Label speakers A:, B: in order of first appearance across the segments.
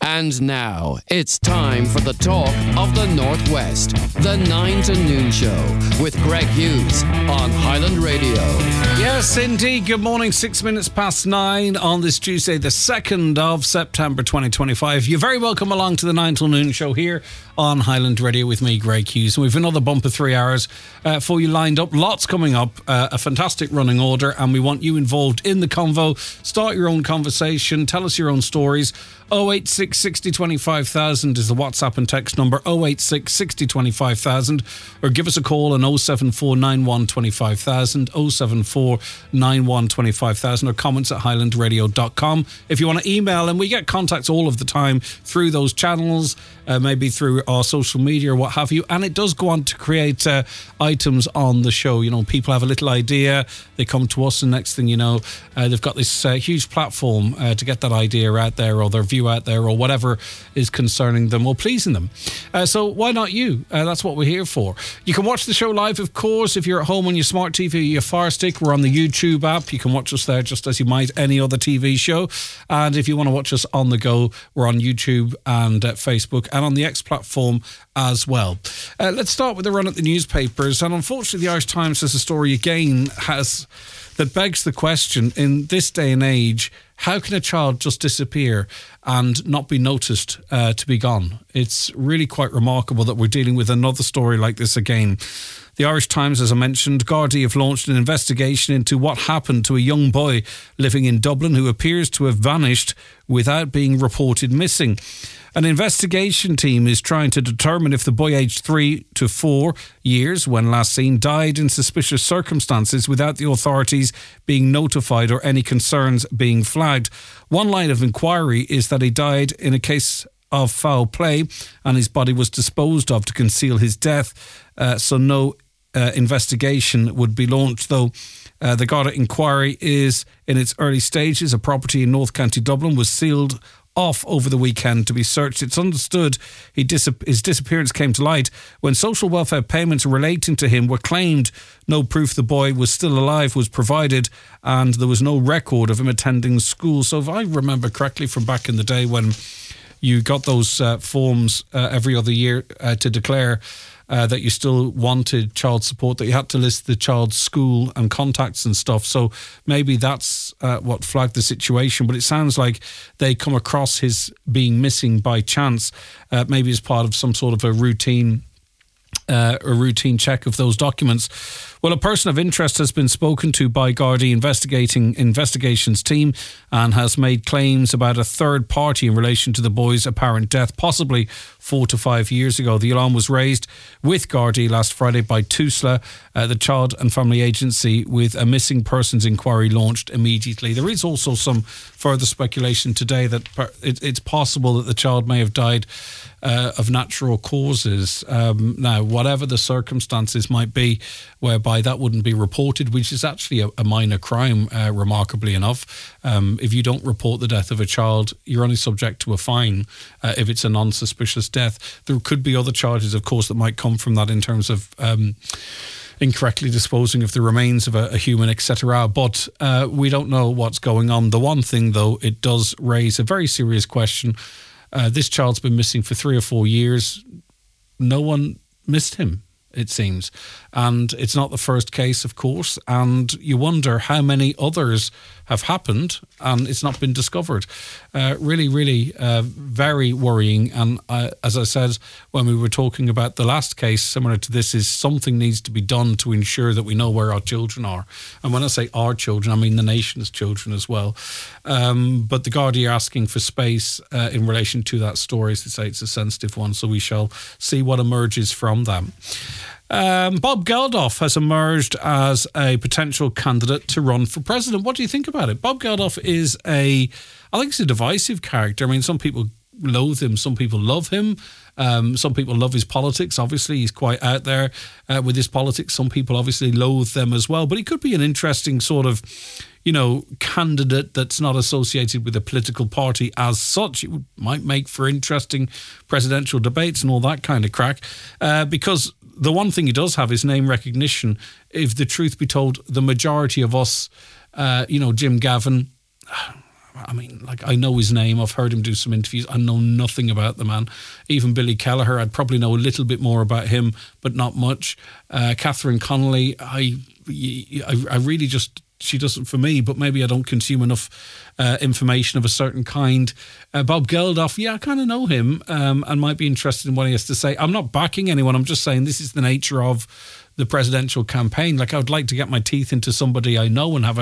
A: And now, it's time for the talk of the Northwest. The 9 to Noon Show with Greg Hughes on Highland Radio.
B: Yes, indeed. Good morning. 6 minutes past 9 on this Tuesday, the 2nd of September 2025. You're very welcome along to the 9 till Noon Show here on Highland Radio with me, Greg Hughes. And we've another bumper 3 hours for you lined up. Lots coming up. A fantastic running order. And we want you involved in the convo. Start your own conversation. Tell us your own stories. 086 60 25,000 is the WhatsApp and text number, 086 60 25,000, or give us a call on 074 91 25,000, 074 91 25,000, or comments at highlandradio.com. If you want to email, and we get contacts all of the time through those channels, maybe through our social media or what have you, and it does go on to create items on the show. You know, people have a little idea, they come to us, and next thing you know, they've got this huge platform to get that idea out there, or their view out there, or whatever is concerning them or pleasing them. So why not you? That's what we're here for. You can watch the show live, of course, if you're at home on your smart TV or your Fire Stick. We're on the YouTube app. You can watch us there just as you might any other TV show. And if you want to watch us on the go, we're on YouTube and Facebook and on the X platform as well. Let's start with the run at the newspapers. And unfortunately, the Irish Times has a story again that begs the question, in this day and age, how can a child just disappear and not be noticed to be gone? It's really quite remarkable that we're dealing with another story like this again. The Irish Times, as I mentioned, Gardaí have launched an investigation into what happened to a young boy living in Dublin who appears to have vanished without being reported missing. An investigation team is trying to determine if the boy aged 3 to 4 years, when last seen, died in suspicious circumstances without the authorities being notified or any concerns being flagged. One line of inquiry is that he died in a case of foul play and his body was disposed of to conceal his death, so no investigation would be launched, though. The Garda inquiry is in its early stages. A property in North County Dublin was sealed off over the weekend to be searched. It's understood his disappearance came to light when social welfare payments relating to him were claimed. No proof the boy was still alive was provided, and there was no record of him attending school. So if I remember correctly from back in the day when you got those forms every other year to declare that you still wanted child support, that you had to list the child's school and contacts and stuff. So maybe that's what flagged the situation. But it sounds like they come across his being missing by chance, maybe as part of some sort of a routine check of those documents. Well, a person of interest has been spoken to by Gardaí investigations team and has made claims about a third party in relation to the boy's apparent death, possibly 4 to 5 years ago. The alarm was raised with Gardaí last Friday by TUSLA, the Child and Family Agency, with a missing persons inquiry launched immediately. There is also some further speculation today that it's possible that the child may have died of natural causes. Now, whatever the circumstances might be whereby that wouldn't be reported, which is actually a minor crime, remarkably enough. If you don't report the death of a child, you're only subject to a fine if it's a non-suspicious death. There could be other charges, of course, that might come from that in terms of incorrectly disposing of the remains of a human, etc. But we don't know what's going on. The one thing, though, it does raise a very serious question. This child's been missing for 3 or 4 years. No one missed him, it seems. And it's not the first case, of course. And you wonder how many others have happened and it's not been discovered. Really, really very worrying. And as I said, when we were talking about the last case similar to this, is something needs to be done to ensure that we know where our children are. And when I say our children, I mean the nation's children as well. But the Gardaí are asking for space in relation to that story. As they say, it's a sensitive one, so we shall see what emerges from that. Bob Geldof has emerged as a potential candidate to run for president. What do you think about it? Bob Geldof is I think he's a divisive character. I mean, some people loathe him, some people love him. Some people love his politics. Obviously, he's quite out there with his politics. Some people obviously loathe them as well. But he could be an interesting sort of, candidate that's not associated with a political party as such. It might make for interesting presidential debates and all that kind of crack. Because the one thing he does have is name recognition. If the truth be told, the majority of us, Jim Gavin, I mean, like, I know his name. I've heard him do some interviews. I know nothing about the man. Even Billy Kelleher, I'd probably know a little bit more about him, but not much. Catherine Connolly, I really just... She doesn't for me, but maybe I don't consume enough information of a certain kind. Bob Geldof, yeah, I kind of know him and might be interested in what he has to say. I'm not backing anyone. I'm just saying this is the nature of the presidential campaign. Like, I would like to get my teeth into somebody I know and have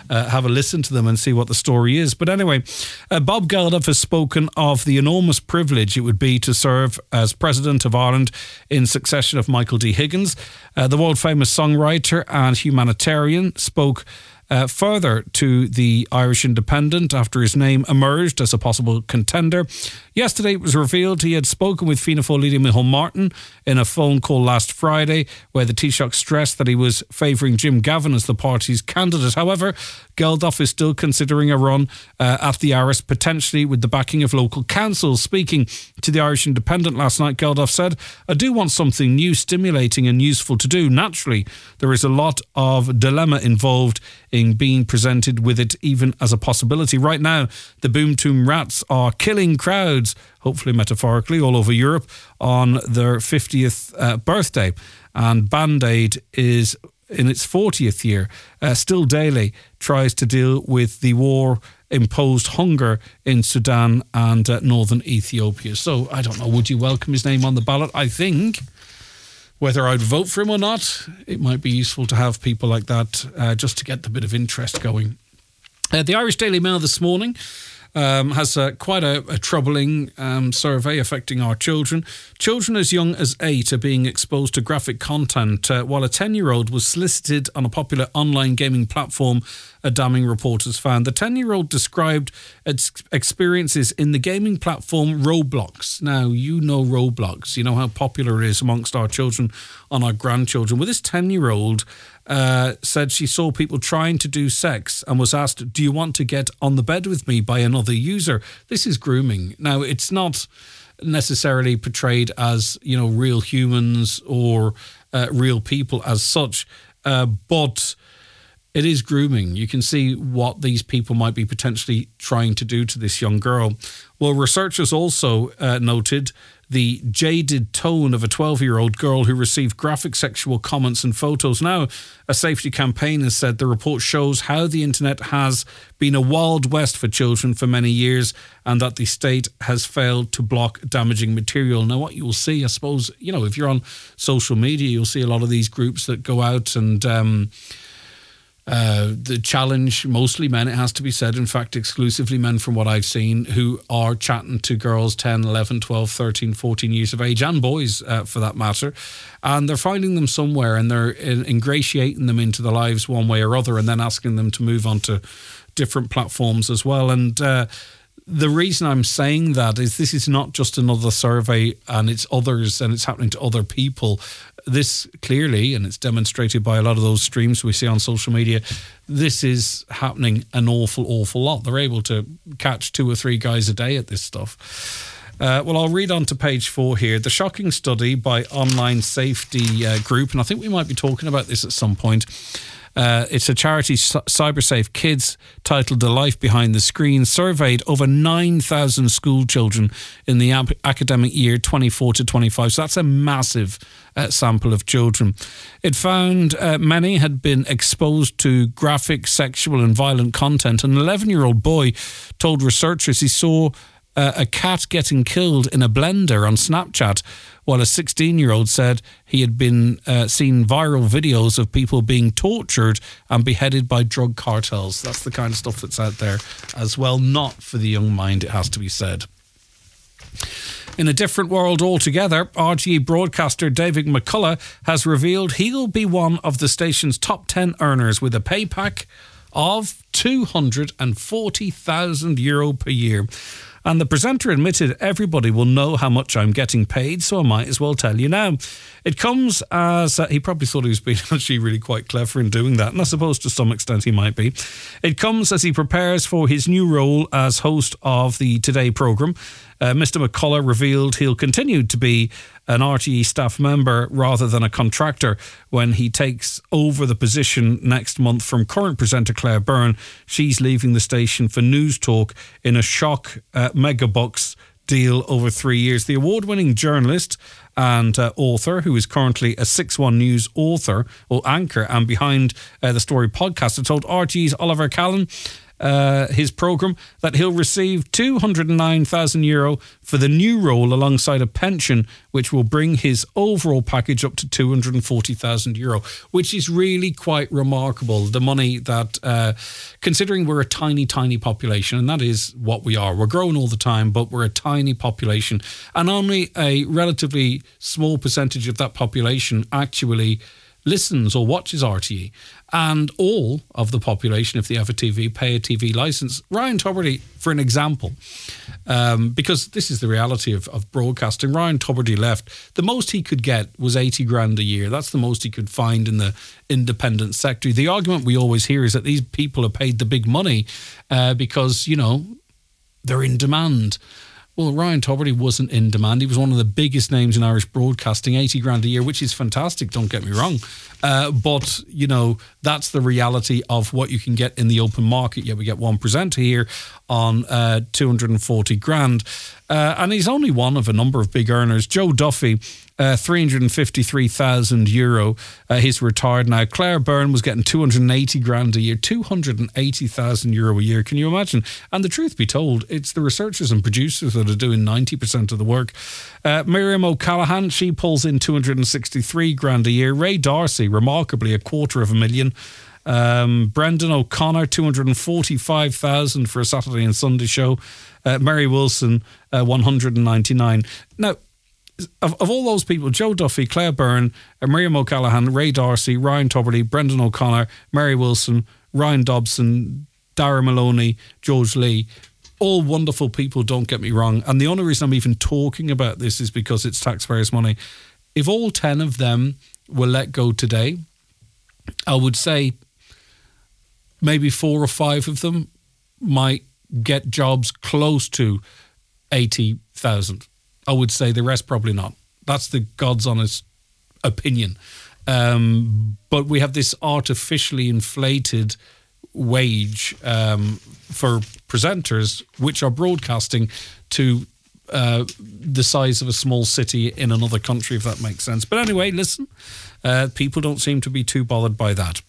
B: a listen to them and see what the story is. But anyway, Bob Geldof has spoken of the enormous privilege it would be to serve as President of Ireland in succession of Michael D. Higgins. The world-famous songwriter and humanitarian spoke further to the Irish Independent after his name emerged as a possible contender. Yesterday it was revealed he had spoken with Fianna Fáil leader Micheál Martin in a phone call last Friday where the Taoiseach stressed that he was favouring Jim Gavin as the party's candidate. However, Geldof is still considering a run at the Áras, potentially with the backing of local councils. Speaking to the Irish Independent last night, Geldof said, "I do want something new, stimulating and useful to do. Naturally, there is a lot of dilemma involved in being presented with it even as a possibility. Right now, the Boom Toom Rats are killing crowds, hopefully metaphorically, all over Europe on their 50th birthday. And Band-Aid is in its 40th year. Still Daily tries to deal with the war-imposed hunger in Sudan and northern Ethiopia." So, I don't know, would you welcome his name on the ballot? I think... Whether I'd vote for him or not, it might be useful to have people like that just to get the bit of interest going. The Irish Daily Mail this morning has quite a troubling survey affecting our children. Children as young as 8 are being exposed to graphic content, while a 10-year-old was solicited on a popular online gaming platform, a damning report has found. The 10-year-old described its experiences in the gaming platform Roblox. Now, you know Roblox. You know how popular it is amongst our children and our grandchildren. Well, this 10-year-old said she saw people trying to do sex and was asked, "Do you want to get on the bed with me?" by another user. This is grooming. Now, it's not necessarily portrayed as, you know, real humans or real people as such, but it is grooming. You can see what these people might be potentially trying to do to this young girl. Well, researchers also noted the jaded tone of a 12-year-old girl who received graphic sexual comments and photos. Now, a safety campaign has said the report shows how the internet has been a wild west for children for many years and that the state has failed to block damaging material. Now, what you'll see, I suppose, you know, if you're on social media, you'll see a lot of these groups that go out and... the challenge, mostly men, it has to be said, in fact, exclusively men from what I've seen, who are chatting to girls 10, 11, 12, 13, 14 years of age, and boys for that matter, and they're finding them somewhere and they're ingratiating them into their lives one way or other and then asking them to move on to different platforms as well. And the reason I'm saying that is this is not just another survey and it's others and it's happening to other people. This clearly, and it's demonstrated by a lot of those streams we see on social media, this is happening an awful lot. They're able to catch 2 or 3 guys a day at this stuff. Well, I'll read on to page 4 here. The shocking study by Online Safety Group, and I think we might be talking about this at some point. It's a charity, CyberSafe Kids, titled "The Life Behind the Screen," surveyed over 9,000 school children in the academic year 24 to 25. So that's a massive sample of children. It found many had been exposed to graphic, sexual and violent content. An 11-year-old boy told researchers he saw a cat getting killed in a blender on Snapchat, while a 16-year-old said he had been seen viral videos of people being tortured and beheaded by drug cartels. That's the kind of stuff that's out there as well. Not for the young mind, it has to be said. In a different world altogether, RTE broadcaster David McCullough has revealed he'll be one of the station's top 10 earners with a pay pack of €240,000 per year. And the presenter admitted, "Everybody will know how much I'm getting paid, so I might as well tell you now." It comes as... he probably thought he was being actually really quite clever in doing that, and I suppose to some extent he might be. It comes as he prepares for his new role as host of the Today programme. Mr. McCullough revealed he'll continue to be an RTE staff member rather than a contractor when he takes over the position next month from current presenter Claire Byrne. She's leaving the station for News Talk in a shock megabucks deal over 3 years. The award-winning journalist and author, who is currently a 6-1 News author or anchor and behind the Story podcast, told RTE's Oliver Callan, his programme, that he'll receive €209,000 for the new role alongside a pension, which will bring his overall package up to €240,000, which is really quite remarkable. The money that, considering we're a tiny, tiny population, and that is what we are. We're growing all the time, but we're a tiny population, and only a relatively small percentage of that population actually listens or watches RTE, and all of the population, if they have a TV, pay a TV licence. Ryan Tubridy, for an example, because this is the reality of broadcasting. Ryan Tubridy left. The most he could get was 80 grand a year. That's the most he could find in the independent sector. The argument we always hear is that these people are paid the big money because, you know, they're in demand. Well, Ryan Tubridy wasn't in demand. He was one of the biggest names in Irish broadcasting, 80 grand a year, which is fantastic, don't get me wrong. But, you know, that's the reality of what you can get in the open market. Yeah, we get one presenter here on 240 grand. And he's only one of a number of big earners. Joe Duffy, €353,000. He's retired now. Claire Byrne was getting 280 grand a year, €280,000 a year. Can you imagine? And the truth be told, it's the researchers and producers that are doing 90% of the work. Miriam O'Callaghan, she pulls in 263 grand a year. Ray D'Arcy, remarkably, $250,000. Brendan O'Connor, 245,000 for a Saturday and Sunday show. Mary Wilson, 199. Now, of all those people, Joe Duffy, Claire Byrne, Miriam O'Callaghan, Ray D'Arcy, Ryan Tubridy, Brendan O'Connor, Mary Wilson, Ryan Dobson, Dara Maloney, George Lee, all wonderful people, don't get me wrong. And the only reason I'm even talking about this is because it's taxpayers' money. If all 10 of them were let go today, I would say maybe 4 or 5 of them might get jobs close to 80,000. I would say the rest probably not. That's the God's honest opinion. But we have this artificially inflated wage for presenters, which are broadcasting to the size of a small city in another country, if that makes sense. But anyway, listen, people don't seem to be too bothered by that.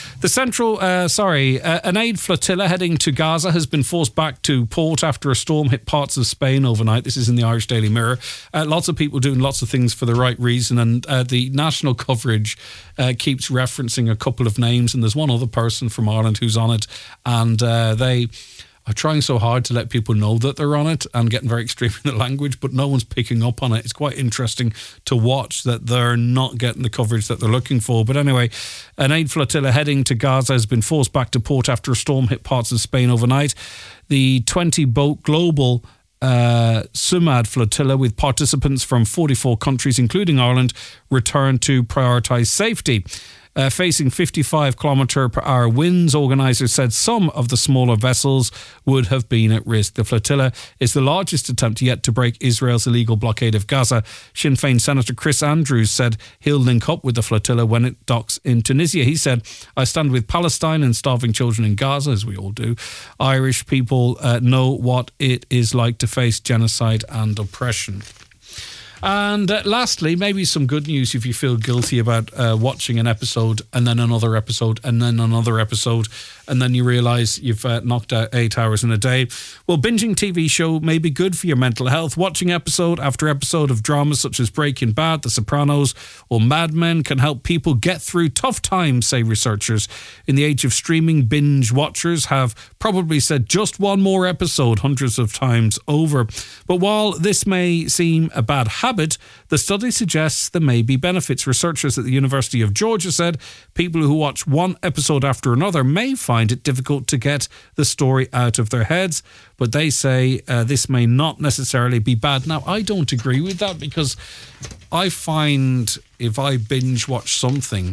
B: An aid flotilla heading to Gaza has been forced back to port after a storm hit parts of Spain overnight. This is in the Irish Daily Mirror. Lots of people doing lots of things for the right reason, and the national coverage keeps referencing a couple of names, and there's one other person from Ireland who's on it, and they are trying so hard to let people know that they're on it and getting very extreme in the language, but no one's picking up on it. It's quite interesting to watch that they're not getting the coverage that they're looking for. But anyway, an aid flotilla heading to Gaza has been forced back to port after a storm hit parts of Spain overnight. The 20-boat global SUMAD flotilla, with participants from 44 countries, including Ireland, returned to prioritise safety. Facing 55 km/h winds, organisers said some of the smaller vessels would have been at risk. The flotilla is the largest attempt yet to break Israel's illegal blockade of Gaza. Sinn Féin Senator Chris Andrews said he'll link up with the flotilla when it docks in Tunisia. He said, "I stand with Palestine and starving children in Gaza, as we all do. Irish people know what it is like to face genocide and oppression." And lastly, maybe some good news if you feel guilty about watching an episode and then another episode and then another episode, and then you realise you've knocked out 8 hours in a day. Well, binging TV show may be good for your mental health. Watching episode after episode of dramas such as Breaking Bad, The Sopranos or Mad Men can help people get through tough times, say researchers. In the age of streaming, binge watchers have probably said just one more episode hundreds of times over. But while this may seem a bad habit, the study suggests there may be benefits. Researchers at the University of Georgia said people who watch one episode after another may find it difficult to get the story out of their heads, but they say this may not necessarily be bad. Now, I don't agree with that, because I find if I binge watch something,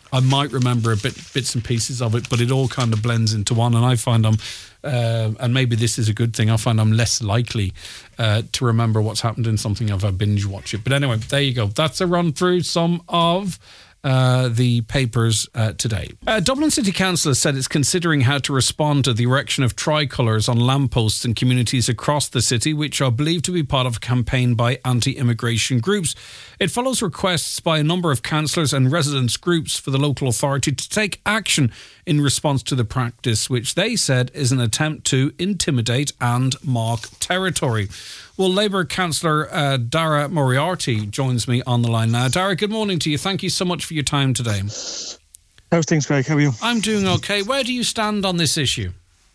B: I might remember bits and pieces of it, but it all kind of blends into one. And I find and maybe this is a good thing, I find I'm less likely to remember what's happened in something if I binge watch it. But anyway, there you go. That's a run through some of the papers today. Dublin City Council has said it's considering how to respond to the erection of tricolours on lampposts in communities across the city, which are believed to be part of a campaign by anti-immigration groups. It follows requests by a number of councillors and residents' groups for the local authority to take action in response to the practice, which they said is an attempt to intimidate and mark territory. Well, Labour councillor Dara Moriarty joins me on the line now. Dara, good morning to you. Thank you so much for your time today.
C: How's things, Greg? How are you?
B: I'm doing okay. Where do you stand on this issue?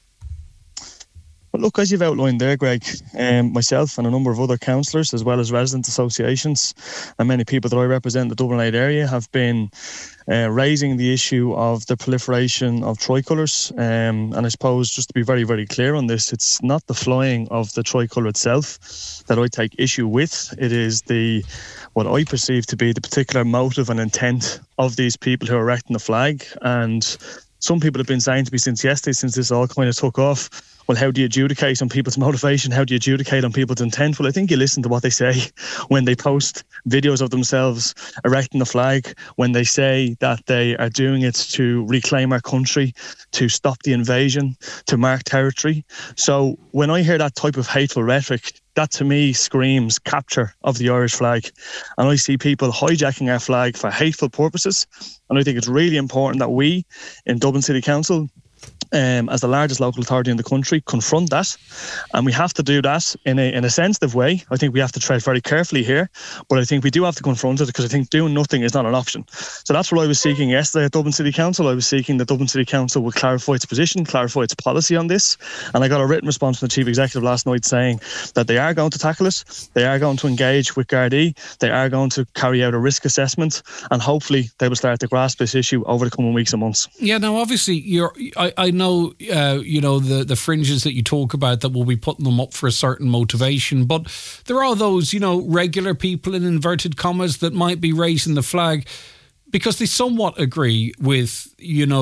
C: Well, look, as you've outlined there, Greg, myself and a number of other councillors, as well as resident associations and many people that I represent in the Dublin 8 area, have been raising the issue of the proliferation of tricolours. And I suppose, just to be very, very clear on this, it's not the flying of the tricolour itself that I take issue with. It is what I perceive to be the particular motive and intent of these people who are erecting the flag. And some people have been saying to me since yesterday, since this all kind of took off, well, how do you adjudicate on people's motivation? How do you adjudicate on people's intent? Well, I think you listen to what they say when they post videos of themselves erecting the flag, when they say that they are doing it to reclaim our country, to stop the invasion, to mark territory. So when I hear that type of hateful rhetoric, that to me screams capture of the Irish flag. And I see people hijacking our flag for hateful purposes. And I think it's really important that we in Dublin City Council, as the largest local authority in the country, confront that, and we have to do that in a sensitive way. I think we have to tread very carefully here, but I think we do have to confront it, because I think doing nothing is not an option. So that's what I was seeking yesterday at Dublin City Council. I was seeking that Dublin City Council would clarify its position, clarify its policy on this, and I got a written response from the Chief Executive last night saying that they are going to tackle it, they are going to engage with Gardaí, they are going to carry out a risk assessment, and hopefully they will start to grasp this issue over the coming weeks and months.
B: Yeah, now obviously I know the fringes that you talk about that will be putting them up for a certain motivation, but there are those regular people in inverted commas that might be raising the flag because they somewhat agree with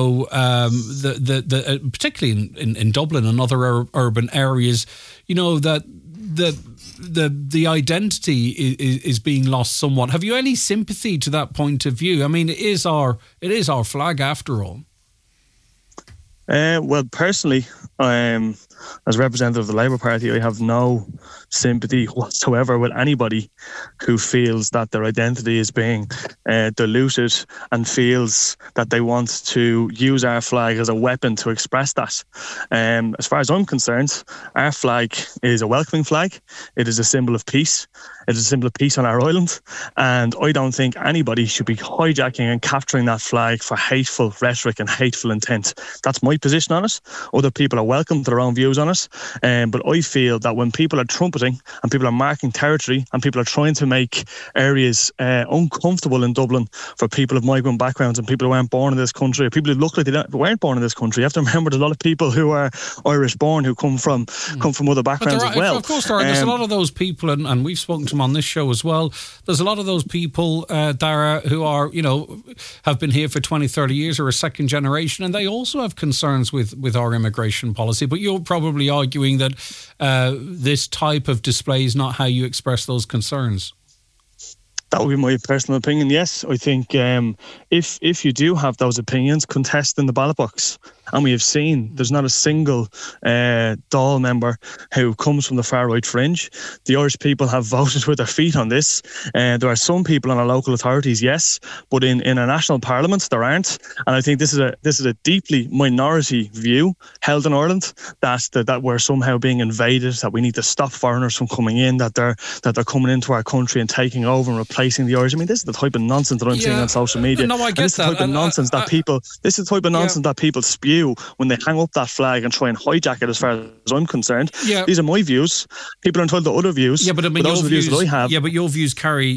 B: particularly in Dublin and other urban areas, that the identity is being lost somewhat. Have you any sympathy to that point of view? I mean, it is our flag after all.
C: Well, personally, as representative of the Labour Party, I have no sympathy whatsoever with anybody who feels that their identity is being diluted and feels that they want to use our flag as a weapon to express that. As far as I'm concerned, our flag is a welcoming flag. It is a symbol of peace. It is a symbol of peace on our island, and I don't think anybody should be hijacking and capturing that flag for hateful rhetoric and hateful intent. That's my position on it. Other people are welcome to their own views on it, but I feel that when people are trumpeting and people are marking territory and people are trying to make areas uncomfortable in Dublin for people of migrant backgrounds and people who aren't born in this country, or people who look like they weren't born in this country, you have to remember there's a lot of people who are Irish born who come from other backgrounds as well.
B: Of course there are. There's a lot of those people, and we've spoken to them on this show as well. There's a lot of those people, Dara, who are, have been here for 20, 30 years or a second generation, and they also have concerns with our immigration policy. But you're probably arguing that this type of display is not how you express those concerns.
C: That would be my personal opinion, yes. I think if you do have those opinions, contest in the ballot box. And we have seen there's not a single Dáil member who comes from the far right fringe. The Irish people have voted with their feet on this. There are some people in our local authorities, yes, but in our national parliament there aren't. And I think this is a deeply minority view held in Ireland that we're somehow being invaded, that we need to stop foreigners from coming in, that they're coming into our country and taking over and replacing the Irish. I mean, this is the type of nonsense that I'm seeing on social media.
B: No, I get
C: this is the type of nonsense that people spew when they hang up that flag and try and hijack it, as far as I'm concerned.
B: Yeah.
C: These are my views. People are entitled to other views.
B: Yeah, but I mean,
C: those are the views that I have.
B: Yeah, but your views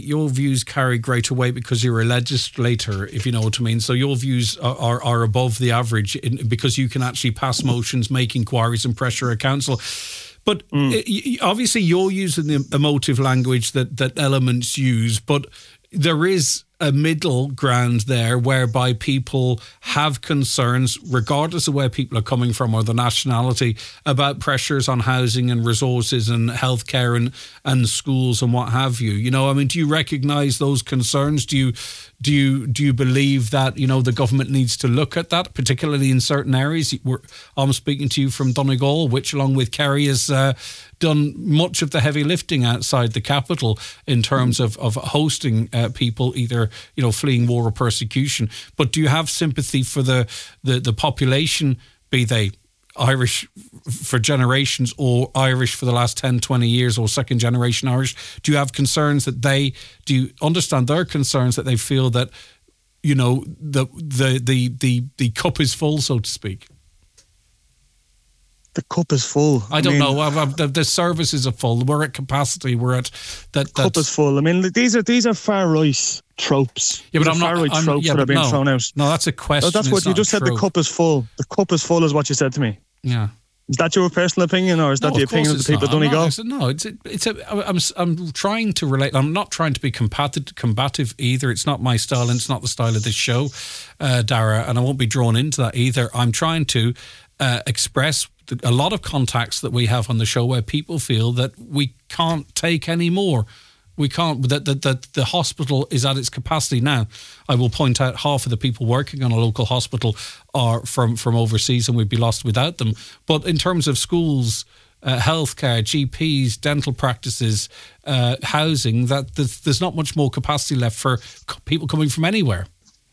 B: carry greater weight because you're a legislator, if you know what I mean. So your views are above the average because you can actually pass motions, make inquiries and pressure a council. But obviously you're using the emotive language that elements use, but there is a middle ground there whereby people have concerns, regardless of where people are coming from or the nationality, about pressures on housing and resources and healthcare and schools and what have you. You know, I mean, do you recognise those concerns? Do you believe that, you know, the government needs to look at that, particularly in certain areas? I'm speaking to you from Donegal, which, along with Kerry, has done much of the heavy lifting outside the capital in terms of hosting people either, you know, fleeing war or persecution. But do you have sympathy for the population, be they Irish for generations or Irish for the last 10, 20 years or second generation Irish? Do you have concerns that do you understand their concerns, that they feel that, you know, the cup is full, so to speak?
C: The cup is full.
B: I mean, know. The services are full. We're at capacity. We're at that. The
C: cup is full. I mean, these are far right tropes.
B: Yeah, but
C: far right tropes that are being thrown out.
B: No, that's a question.
C: No, that's what you just said. The cup is full. The cup is full is what you said to me.
B: Yeah.
C: Is that your personal opinion, or is that the opinion of the people of Donegal?
B: I'm trying to relate. I'm not trying to be combative either. It's not my style, and it's not the style of this show, Dara, and I won't be drawn into that either. I'm trying to express a lot of contacts that we have on the show where people feel that we can't take any more. We can't, that the hospital is at its capacity now. I will point out half of the people working on a local hospital are from overseas, and we'd be lost without them. But in terms of schools, healthcare, GPs, dental practices, housing, that there's not much more capacity left for people coming from anywhere.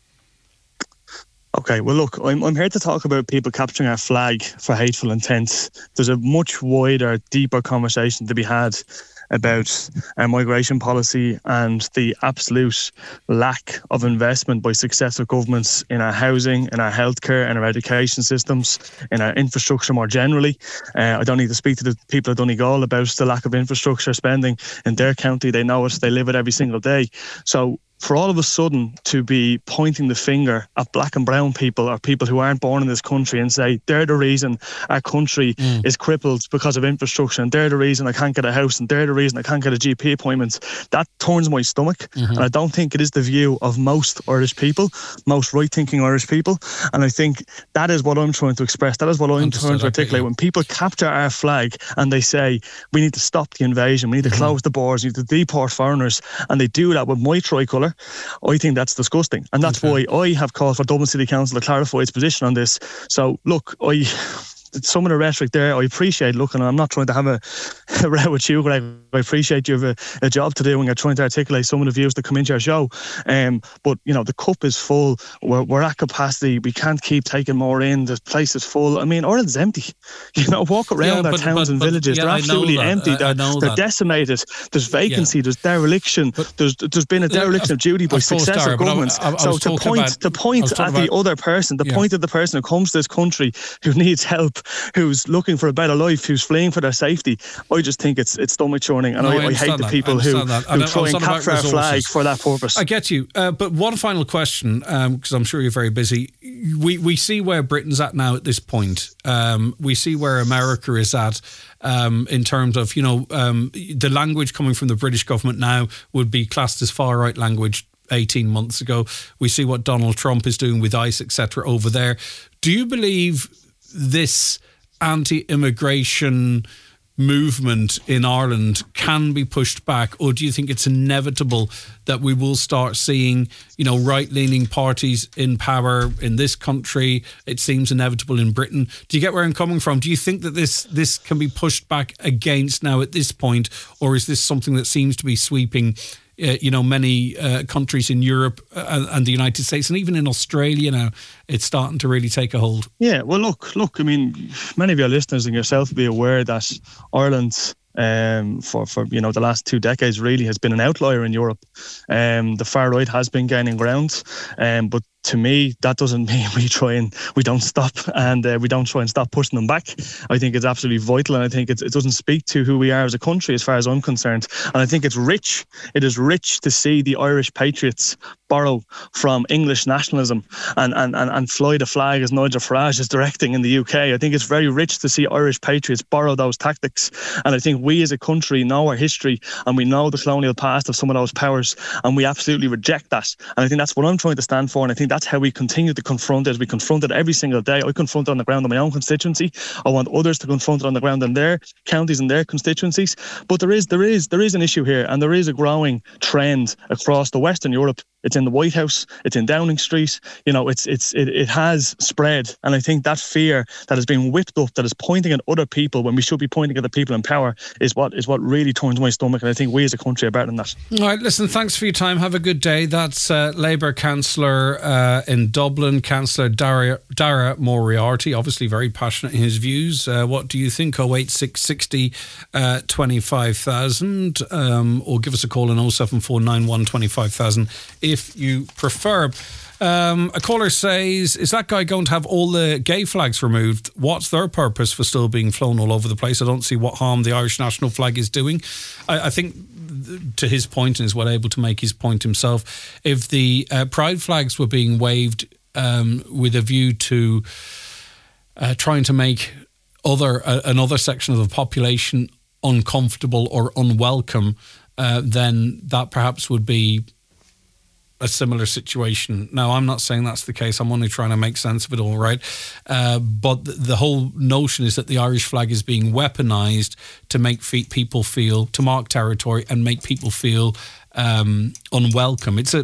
C: Okay, well, look, I'm here to talk about people capturing our flag for hateful intent. There's a much wider, deeper conversation to be had about our migration policy and the absolute lack of investment by successive governments in our housing, in our healthcare, in our education systems, in our infrastructure more generally. I don't need to speak to the people of Donegal about the lack of infrastructure spending in their county. They know it, they live it every single day. So for all of a sudden to be pointing the finger at black and brown people or people who aren't born in this country and say they're the reason our country is crippled because of infrastructure, and they're the reason I can't get a house, and they're the reason I can't get a GP appointment, that turns my stomach. And I don't think it is the view of most Irish people, most right-thinking Irish people. And I think that is what I'm trying to express. That is what I'm trying to articulate. When people capture our flag and they say we need to stop the invasion, we need to close the borders, we need to deport foreigners, and they do that with my tricolour, I think that's disgusting. And that's why I have called for Dublin City Council to clarify its position on this. So, look, some of the rhetoric there, I appreciate. Look, and I'm not trying to have a row with you, Greg. I appreciate you have a job to do when you're trying to articulate some of the views that come into your show. But, you know, the cup is full. We're at capacity. We can't keep taking more in. The place is full. I mean, Ireland's empty. You know, walk around our towns and villages. They're absolutely empty. They're decimated. There's vacancy. There's dereliction. There's been a dereliction of duty by successive governments. So to point at the other person, the point of the person who comes to this country who needs help, who's looking for a better life, who's fleeing for their safety, I just think it's stomach churning, and I hate the people who try and capture our flag for that purpose.
B: I get you, but one final question, because I'm sure you're very busy. We see where Britain's at now at this point. We see where America is at in terms of, you know, the language coming from the British government now would be classed as far right language 18 months ago. We see what Donald Trump is doing with ICE, etc. over there. Do you believe this anti-immigration movement in Ireland can be pushed back, or do you think it's inevitable that we will start seeing, you know, right-leaning parties in power in this country? It seems inevitable in Britain. Do you get where I'm coming from? Do you think that this can be pushed back against now at this point, or is this something that seems to be sweeping many countries in Europe and the United States, and even in Australia now, it's starting to really take a hold? Yeah,
C: well, look. I mean, many of your listeners and yourself will be aware that Ireland, for the last 2 decades, really has been an outlier in Europe. The far right has been gaining ground, but to me, that doesn't mean we don't stop and we don't try and stop pushing them back. I think it's absolutely vital, and I think it doesn't speak to who we are as a country as far as I'm concerned. And I think it's rich. It is rich to see the Irish patriots borrow from English nationalism and fly the flag as Nigel Farage is directing in the UK. I think it's very rich to see Irish patriots borrow those tactics. And I think we as a country know our history and we know the colonial past of some of those powers, and we absolutely reject that. And I think that's what I'm trying to stand for, and I think that's how we continue to confront it. We confront it every single day. I confront it on the ground in my own constituency. I want others to confront it on the ground in their counties and their constituencies. But there is an issue here, and there is a growing trend across the Western Europe. It's in the White House. It's in Downing Street. It has spread, and I think that fear that has been whipped up, that is pointing at other people when we should be pointing at the people in power, is what really turns my stomach. And I think we as a country are better than that.
B: All right, listen. Thanks for your time. Have a good day. That's Labour councillor in Dublin, Councillor Dara Moriarty. Obviously, very passionate in his views. What do you think? 08660 25,000, or give us a call on 07491 25,000 if you prefer. A caller says, is that guy going to have all the gay flags removed? What's their purpose for still being flown all over the place? I don't see what harm the Irish national flag is doing. I think, to his point, and is well able to make his point himself, if the pride flags were being waved with a view to trying to make another section of the population uncomfortable or unwelcome, then that perhaps would be a similar situation. Now, I'm not saying that's the case. I'm only trying to make sense of it all, right? But the whole notion is that the Irish flag is being weaponized to make people feel, to mark territory and make people feel unwelcome. It's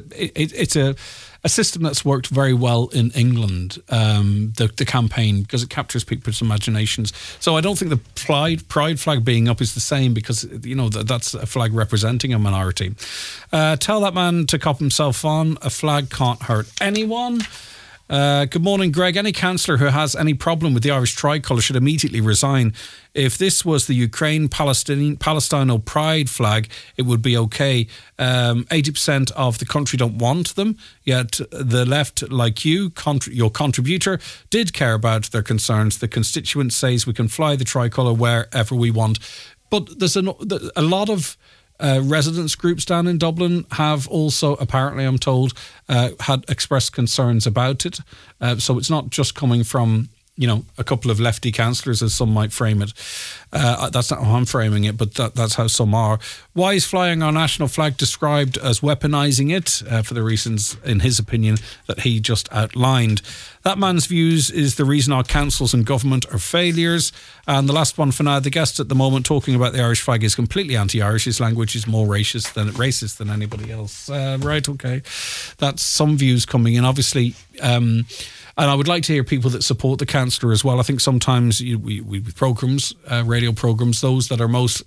B: a system that's worked very well in England, the campaign, because it captures people's imaginations. So I don't think the pride flag being up is the same, because, that's a flag representing a minority. Tell that man to cop himself on. A flag can't hurt anyone. Good morning, Greg. Any councillor who has any problem with the Irish tricolour should immediately resign. If this was the Ukraine-Palestine pride flag, it would be okay. 80% of the country don't want them, yet the left, like you, your contributor, did care about their concerns. The constituent says we can fly the tricolour wherever we want. But there's a lot of residents groups down in Dublin have also, apparently I'm told, had expressed concerns about it. So it's not just coming from, a couple of lefty councillors, as some might frame it. That's not how I'm framing it, but that's how some are. Why is flying our national flag described as weaponising it? For the reasons, in his opinion, that he just outlined. That man's views is the reason our councils and government are failures. And the last one for now, the guest at the moment talking about the Irish flag is completely anti-Irish. His language is more racist than anybody else. Right, okay. That's some views coming in, obviously. And I would like to hear people that support the councillor as well. I think sometimes we programmes, radio programmes, those that are most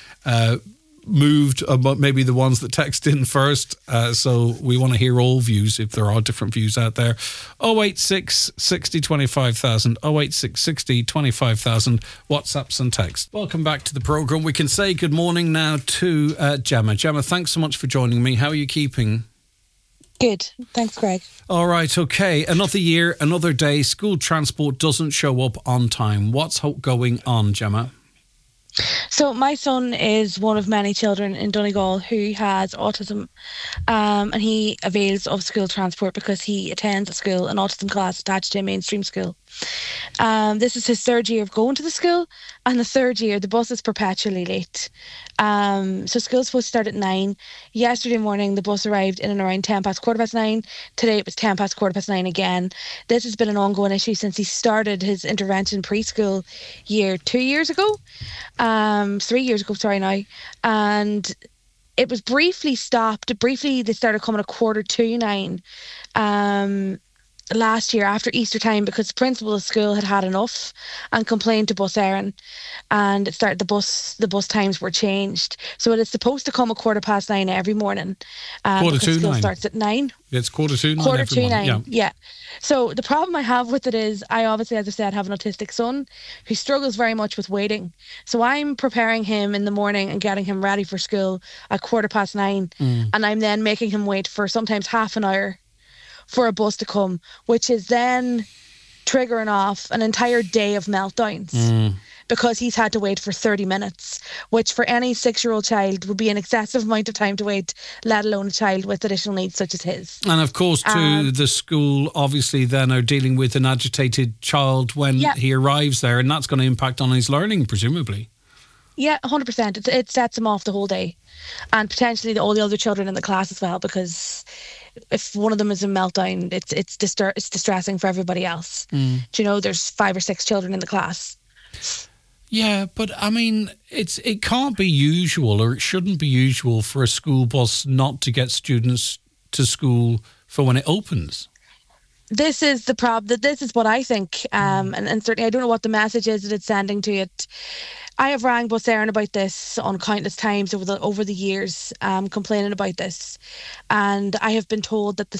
B: moved about maybe the ones that text in first. So we want to hear all views if there are different views out there. 086 60 25,000, 086 60 25,000, WhatsApps and text. Welcome back to the programme. We can say good morning now to Gemma. Gemma, thanks so much for joining me. How are you keeping?
D: Good. Thanks, Greg.
B: All right, okay. Another year, another day. School transport doesn't show up on time. What's going on, Gemma?
D: So my son is one of many children in Donegal who has autism, and he avails of school transport because he attends a school, an autism class attached to a mainstream school. This is his third year of going to the school, and the third year the bus is perpetually late. So school's supposed to start at 9. Yesterday morning the bus arrived in and around 9:15. Today it was 9:10 again. This has been an ongoing issue since he started his intervention preschool year 2 years ago. 3 years ago, sorry now. And it was briefly stopped. Briefly, they started coming at 9:15. Last year after Easter time, because the principal of the school had enough and complained to Bus Éireann, and it started the bus times were changed, so it is supposed to come at 9:15 every morning. School starts at 9.
B: It's 9:45.
D: Yeah. So the problem I have with it is I obviously, as I said, have an autistic son who struggles very much with waiting. So I'm preparing him in the morning and getting him ready for school at 9:15, and I'm then making him wait for sometimes half an hour for a bus to come, which is then triggering off an entire day of meltdowns because he's had to wait for 30 minutes, which for any 6-year-old child would be an excessive amount of time to wait, let alone a child with additional needs such as his.
B: And of course, the school obviously then are dealing with an agitated child when he arrives there, and that's going to impact on his learning, presumably.
D: Yeah, 100%. It sets him off the whole day, and potentially all the other children in the class as well, because if one of them is in meltdown, it's distressing for everybody else. Do you know, there's 5 or 6 children in the class.
B: Yeah, but I mean, it can't be usual, or it shouldn't be usual for a school bus not to get students to school for when it opens.
D: This is the problem. This is what I think, and certainly I don't know what the message is that it's sending to it. I have rang Bus Éireann about this on countless times over the years, complaining about this, and I have been told that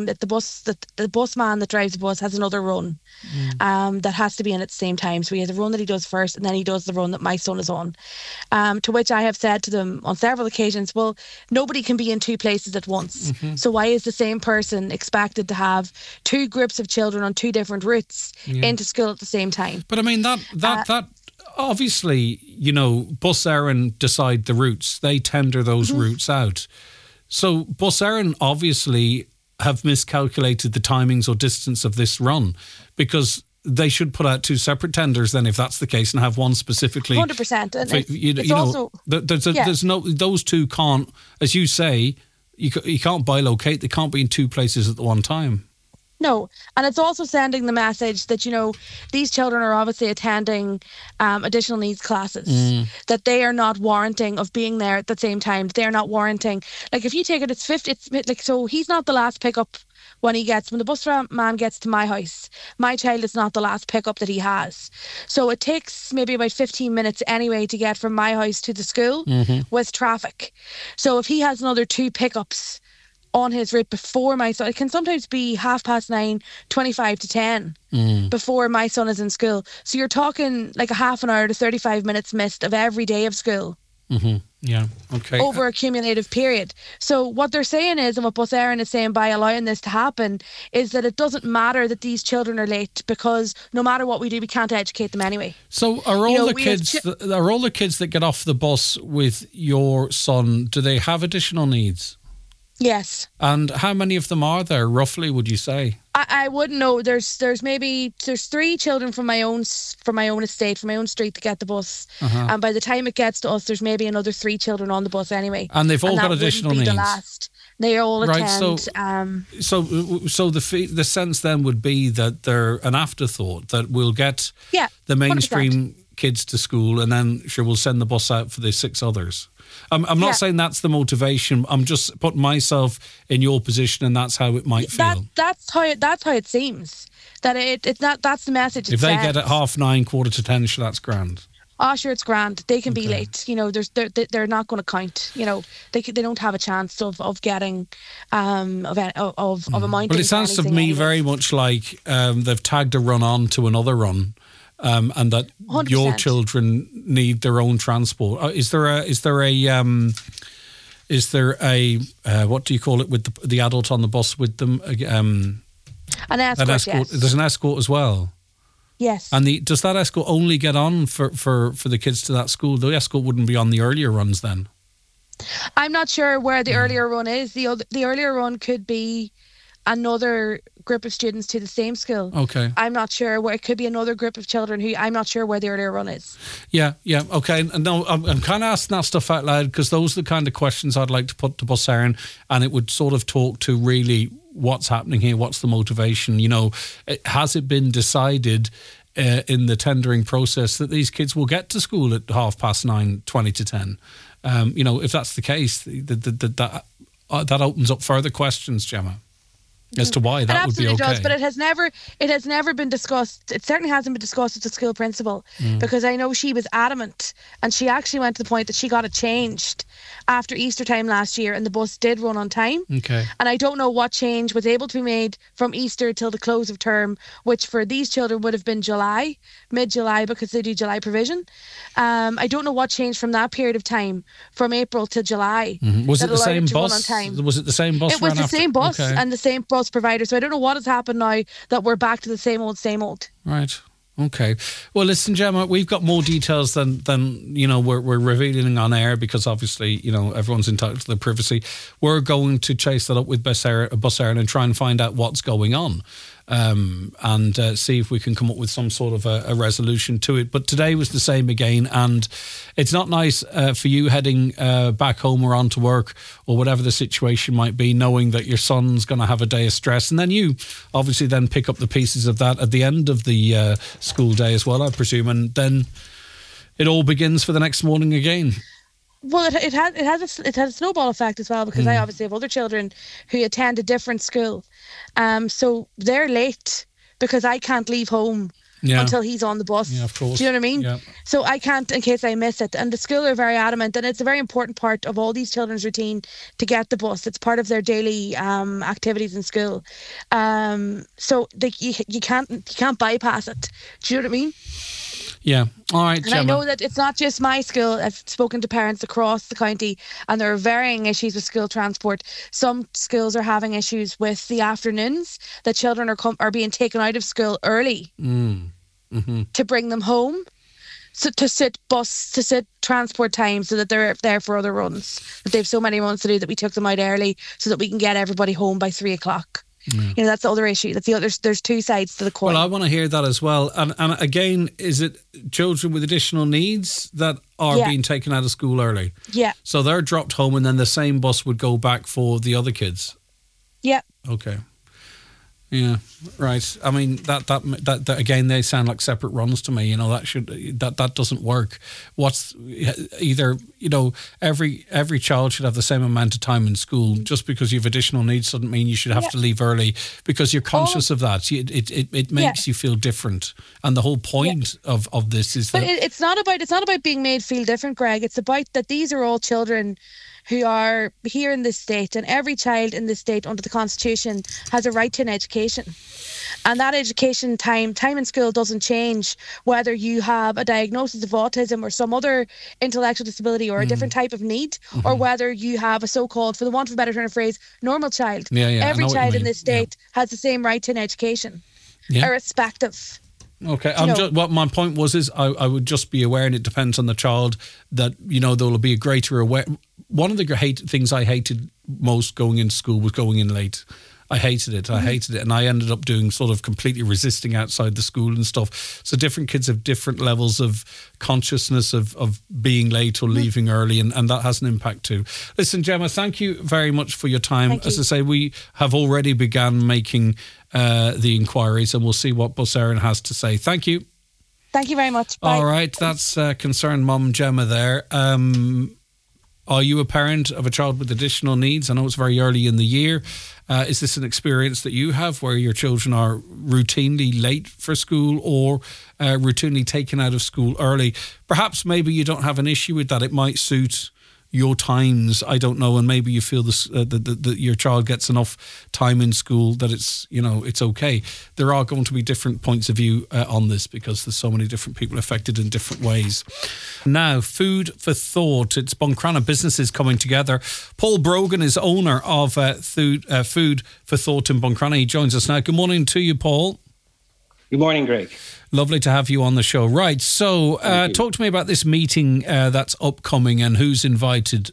D: the bus man that drives the bus has another run, that has to be in at the same time. So he has a run that he does first, and then he does the run that my son is on. To which I have said to them on several occasions, well, nobody can be in 2 places at once. So why is the same person expected to have 2 groups of children on 2 different routes into school at the same time?
B: But I mean, that obviously, you know, Bus Éireann decide the routes. They tender those routes out. So Bus Éireann obviously have miscalculated the timings or distance of this run, because they should put out 2 separate tenders then, if that's the case, and have one specifically.
D: 100%. And
B: it's also, there's no, those 2 can't, as you say, you can't bilocate. They can't be in 2 places at the one time.
D: No, and it's also sending the message that, you know, these children are obviously attending additional needs classes, that they are not warranting of being there at the same time. They're not warranting. Like, if you take it, it's 50. It's like, so he's not the last pickup when the bus man gets to my house. My child is not the last pickup that he has. So it takes maybe about 15 minutes anyway to get from my house to the school with traffic. So if he has another 2 pickups on his route before my son, it can sometimes be 9:30, 25 to 10 before my son is in school. So you're talking like a half an hour to 35 minutes missed of every day of school.
B: Yeah, okay.
D: Over a cumulative period. So what they're saying is, and what Bus Éireann is saying by allowing this to happen, is that it doesn't matter that these children are late, because no matter what we do, we can't educate them anyway.
B: So are all the kids that get off the bus with your son, do they have additional needs?
D: Yes.
B: And how many of them are there, roughly, would you say?
D: I wouldn't know. There's 3 children from my own estate, from my own street, that get the bus, and by the time it gets to us, there's maybe another 3 children on the bus anyway.
B: And they've all got additional needs. The last.
D: They all attend.
B: So the sense then would be that they're an afterthought, that we'll get the mainstream 100%. Kids to school, and then we'll send the bus out for the 6 others. I'm not saying that's the motivation. I'm just putting myself in your position, and that's how it might feel. That's how
D: it seems. That it's not. That's the message.
B: If they get at 9:30, 9:45, sure, that's grand.
D: Oh, sure, it's grand. They can be late. You know, they're not going to count. You know, they don't have a chance of getting of amounting.
B: Well, it sounds to me very much like they've tagged a run on to another run. And that 100%. Your children need their own transport. Is there a what do you call it with the adult on the bus with them?
D: An escort. Yes.
B: There's an escort as well.
D: Yes.
B: And does that escort only get on for the kids to that school? The escort wouldn't be on the earlier runs then.
D: I'm not sure where the earlier run is. The earlier run could be another group of students to the same school.
B: Okay.
D: I'm not sure where. It could be another group of children who I'm not sure where the earlier run is.
B: Yeah, okay. No, I'm kind of asking that stuff out loud because those are the kind of questions I'd like to put to Bus Éireann, and it would sort of talk to really what's happening here, what's the motivation, you know, has it been decided in the tendering process that these kids will get to school at 9:30, 20 to 10? You know, if that's the case, that opens up further questions, Gemma, as to why that would be okay. It absolutely does,
D: but it has never been discussed. It certainly hasn't been discussed with the school principal, because I know she was adamant, and she actually went to the point that she got it changed after Easter time last year, and the bus did run on time.
B: Okay.
D: And I don't know what change was able to be made from Easter till the close of term, which for these children would have been mid-July, because they do July provision. I don't know what changed from that period of time, from April to July.
B: Was it the same bus? Was it the same bus?
D: It was the same bus and the same bus provider. So I don't know what has happened now that we're back to the same old.
B: Right. Okay. Well, listen, Gemma, we've got more details than we're revealing on air, because obviously, everyone's entitled to their privacy. We're going to chase that up with Bus Éireann and try and find out what's going on. And see if we can come up with some sort of a resolution to it. But today was the same again, and it's not nice for you heading back home or on to work or whatever the situation might be, knowing that your son's going to have a day of stress, and then you obviously then pick up the pieces of that at the end of the school day as well, I presume, and then it all begins for the next morning again.
D: Well, it has a snowball effect as well, because I obviously have other children who attend a different school, so they're late because I can't leave home until he's on the bus.
B: Yeah, of course.
D: Do you know what I mean?
B: Yeah.
D: So I can't, in case I miss it. And the school are very adamant, and it's a very important part of all these children's routine to get the bus. It's part of their daily activities in school. So you can't bypass it. Do you know what I mean?
B: Yeah. All right,
D: And
B: Gemma.
D: I know that it's not just my school. I've spoken to parents across the county, and there are varying issues with school transport. Some schools are having issues with the afternoons, that children are being taken out of school early to bring them home, so to sit transport time, so that they're there for other runs. That they've so many runs to do that we took them out early so that we can get everybody home by 3:00. That's the other issue. That's the other. There's two sides to the coin.
B: Well, I want to hear that as well. And again, is it children with additional needs that are being taken out of school early?
D: Yeah.
B: So they're dropped home, and then the same bus would go back for the other kids?
D: Yeah.
B: Okay. Yeah, right. I mean, that again, they sound like separate runs to me. That doesn't work. What's either, every child should have the same amount of time in school. Just because you have additional needs doesn't mean you should have to leave early, because you're conscious of that. It makes you feel different. And the whole point of this is that.
D: But it's not about being made feel different, Greg. It's about that these are all children who are here in this state, and every child in this state under the Constitution has a right to an education. And that education time in school doesn't change whether you have a diagnosis of autism or some other intellectual disability or a different type of need, or whether you have a so-called, for the want of a better turn of phrase, normal child. Every child in this state has the same right to an education, irrespective.
B: Okay, what my point is I would just be aware, and it depends on the child, that there will be a greater aware. One of the things I hated most going into school was going in late. I hated it. And I ended up doing sort of completely resisting outside the school and stuff. So different kids have different levels of consciousness of being late or leaving early, and that has an impact too. Listen, Gemma, thank you very much for your time. As I say, we have already begun making the inquiries, and we'll see what Bus Éireann has to say. Thank you.
D: Thank you very much. Bye.
B: All right, that's concerned mum Gemma there. Are you a parent of a child with additional needs? I know it's very early in the year. Is this an experience that you have where your children are routinely late for school or routinely taken out of school early? Perhaps maybe you don't have an issue with that. It might suit your times, I don't know, and maybe you feel that your child gets enough time in school that it's okay. There are going to be different points of view on this, because there's so many different people affected in different ways. Now, food for thought. It's Buncrana businesses coming together. Paul Brogan is owner of Food for Thought in Buncrana. He joins us now. Good morning to you, Paul.
E: Good morning, Greg.
B: Lovely to have you on the show. Right, so talk to me about this meeting that's upcoming and who's invited.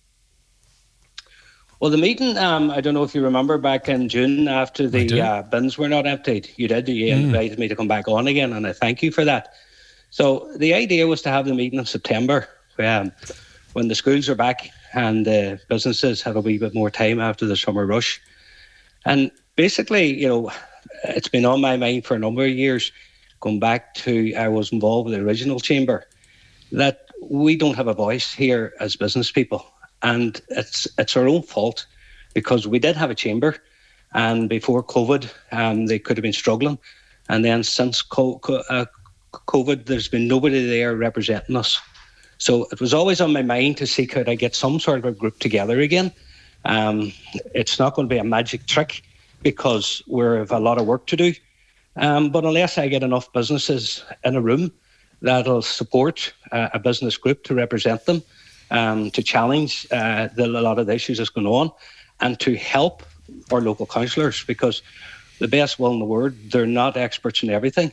E: Well, the meeting, I don't know if you remember back in June after the bins were not emptied. You invited me to come back on again, and I thank you for that. So the idea was to have the meeting in September when the schools are back and the businesses have a wee bit more time after the summer rush. And basically, it's been on my mind for a number of years, going back to I was involved with the original chamber, that we don't have a voice here as business people. And it's our own fault, because we did have a chamber, and before COVID, they could have been struggling. And then since COVID, there's been nobody there representing us. So it was always on my mind to see, could I get some sort of a group together again? It's not going to be a magic trick, because we have a lot of work to do. But unless I get enough businesses in a room that'll support a business group to represent them, to challenge a lot of the issues that's going on, and to help our local councillors, because the best will in the world, they're not experts in everything.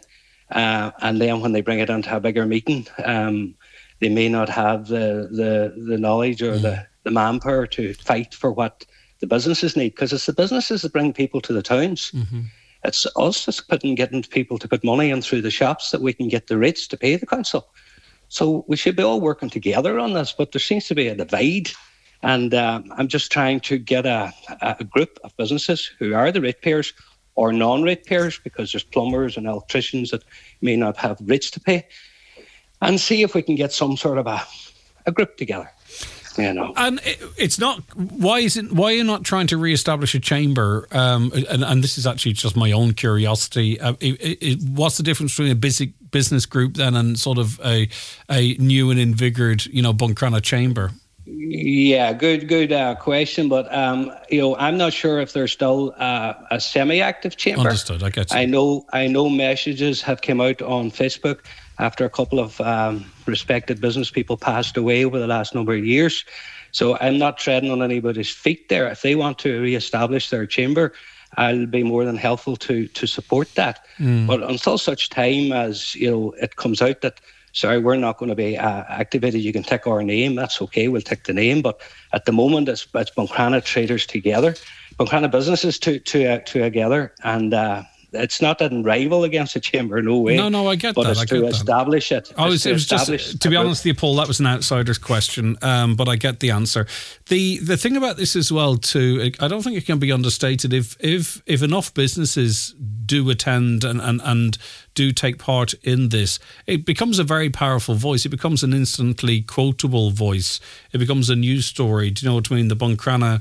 E: and then when they bring it into a bigger meeting, they may not have the knowledge or the manpower to fight for what the businesses need, because it's the businesses that bring people to the towns. Mm-hmm. It's us just getting people to put money in through the shops that we can get the rates to pay the council. So we should be all working together on this, but there seems to be a divide. And I'm just trying to get a group of businesses who are the ratepayers or non-ratepayers, because there's plumbers and electricians that may not have rates to pay, and see if we can get some sort of a group together. You know.
B: And it's not. Why are you not trying to re-establish a chamber? And this is actually just my own curiosity. What's the difference between a business group then and sort of a new and invigorated, Buncrana chamber?
E: Yeah, good question. But I'm not sure if there's still a semi-active chamber.
B: Understood. I get you.
E: I know messages have come out on Facebook after a couple of respected business people passed away over the last number of years. So I'm not treading on anybody's feet there. If they want to re-establish their chamber, I'll be more than helpful to support that. But until such time as it comes out that, sorry, we're not going to be activated, you can take our name, that's okay, we'll take the name. But at the moment, it's Buncrana traders together, Buncrana businesses together, and it's not a rival against the chamber, no way.
B: No, I get
E: but
B: that.
E: But it's to establish it.
B: It was just, to be honest, Paul, that was an outsider's question, but I get the answer. The thing about this as well, too, I don't think it can be understated. If enough businesses do attend and do take part in this, it becomes a very powerful voice. It becomes an instantly quotable voice. It becomes a news story. Do you know what I mean? The Buncrana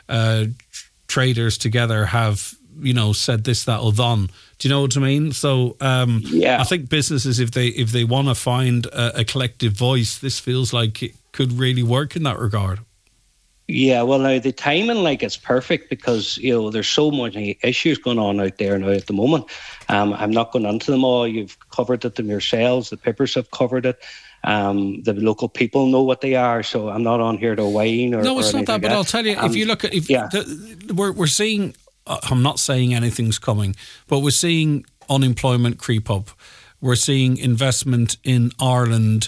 B: traders together have said this, that, or done. Do you know what I mean? So I think businesses, if they want to find a collective voice, this feels like it could really work in that regard.
E: Yeah, well, now the timing, it's perfect because, there's so many issues going on out there now at the moment. I'm not going into them all. You've covered it them yourselves. The papers have covered it. The local people know what they are, so I'm not on here to whine. No,
B: it's not that, but I'll tell you, if you look at... We're seeing... I'm not saying anything's coming, but we're seeing unemployment creep up. We're seeing investment in Ireland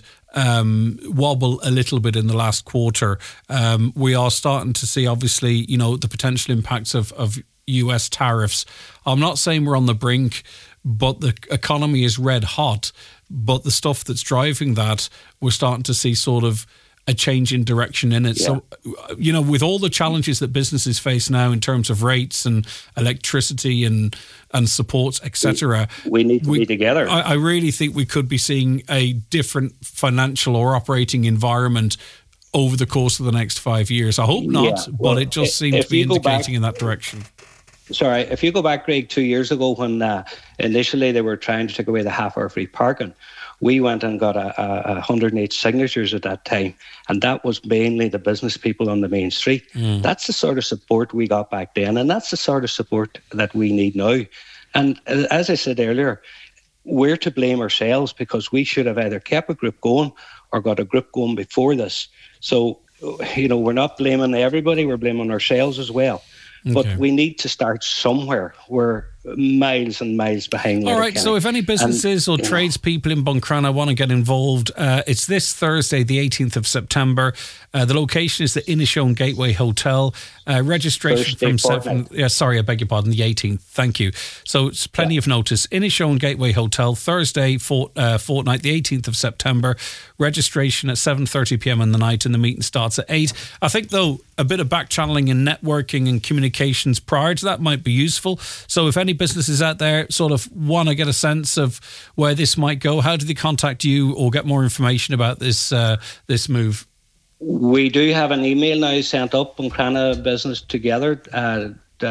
B: wobble a little bit in the last quarter. We are starting to see, obviously, the potential impacts of US tariffs. I'm not saying we're on the brink, but the economy is red hot. But the stuff that's driving that, we're starting to see sort of a change in direction in it. Yeah. So, with all the challenges that businesses face now in terms of rates and electricity and supports, etc.,
E: we need to be together.
B: I really think we could be seeing a different financial or operating environment over the course of the next 5 years. I hope not, but it just seems to be indicating in that direction.
E: Sorry, if you go back, Greg, 2 years ago when initially they were trying to take away the half-hour free parking, we went and got 108 signatures at that time, and that was mainly the business people on the main street. That's the sort of support we got back then, and that's the sort of support that we need now. And as I said earlier, we're to blame ourselves because we should have either kept a group going or got a group going before this. So, we're not blaming everybody, we're blaming ourselves as well. But we need to start somewhere. We're miles and miles behind.
B: All right, so if any businesses or tradespeople in Buncrana want to get involved, it's this Thursday, the 18th of September. The location is the Inishowen Gateway Hotel. Registration Thursday, from 7... Yeah, sorry, I beg your pardon, the 18th. Thank you. So it's plenty of notice. Inishowen Gateway Hotel, Thursday, fortnight, the 18th of September. Registration at 7:30pm in the night, and the meeting starts at 8. I think, though, a bit of back-channeling and networking and communications prior to that might be useful. So if any businesses out there sort of want to get a sense of where this might go, how do they contact you or get more information about this move?
E: We do have an email now sent up, Buncrana Business Together at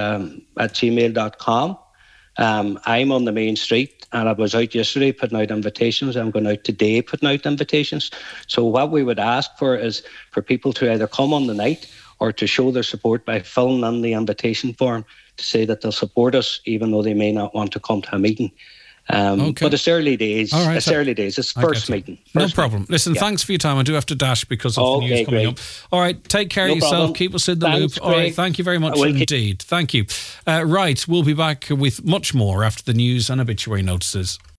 E: gmail.com. I'm on the main street, and I was out yesterday putting out invitations. I'm going out today putting out invitations. So what we would ask for is for people to either come on the night or to show their support by filling in the invitation form to say that they'll support us, even though they may not want to come to a meeting. But it's early days. All right, early days. It's first meeting.
B: No problem. Listen, thanks for your time. I do have to dash because of the news coming up. All right, take care of yourself. Problem. Keep us in the loop. All right, thank you very much indeed. Thank you. Right, we'll be back with much more after the news and obituary notices.